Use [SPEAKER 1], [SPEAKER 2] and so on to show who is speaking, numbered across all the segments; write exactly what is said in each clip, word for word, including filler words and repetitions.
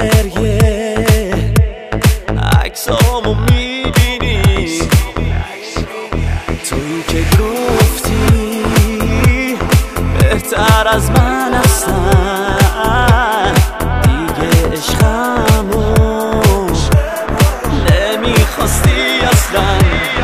[SPEAKER 1] گریه عکسامو میبینی، تویی که گفتی بهتر از من هستن، دیگه عشقمو نمیخواستی اصلا.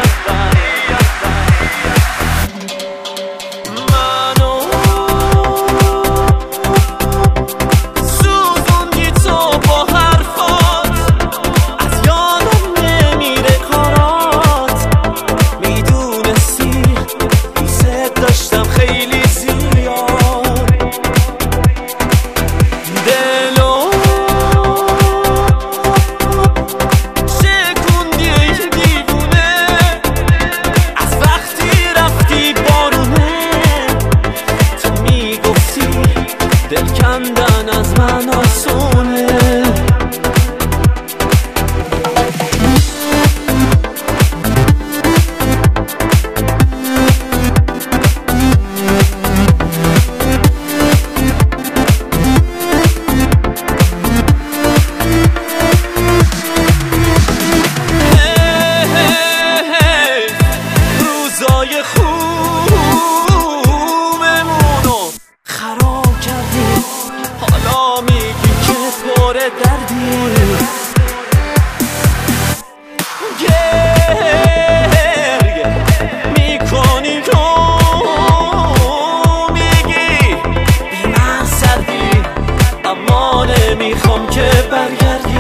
[SPEAKER 1] دل کندن از من آسونه، روزای خوبمونو خراب کردی، حالا میگی که پر دردی، گریه میکنی و میگی بی من سردی، اما نمیخوام که برگردی.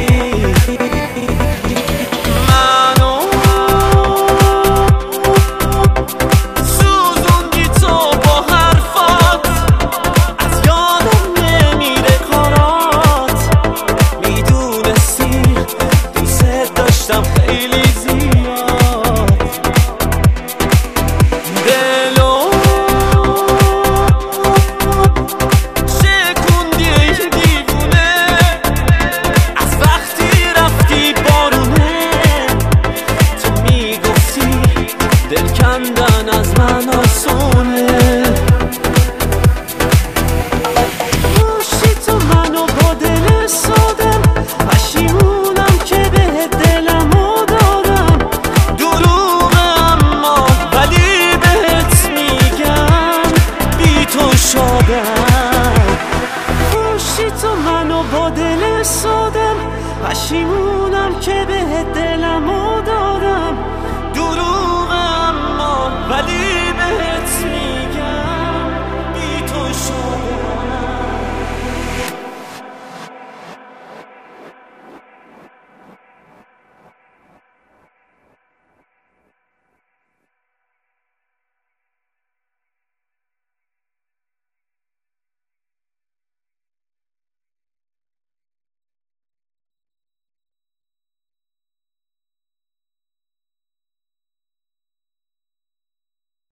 [SPEAKER 1] خیلی زیاد دلو شکوندی دیوونه، از وقتی رفتی بارونه، تو میگفتی دل کندن از من آسونه. داشتی تو منو با دل سادم، پشیمونم که به دلمو دادم، دروغم اما ولی بهت میگم بی تو شادم. داشتی تو منو با دل سادم، پشیمونم که به دلمو دادم، دروغم اما ولی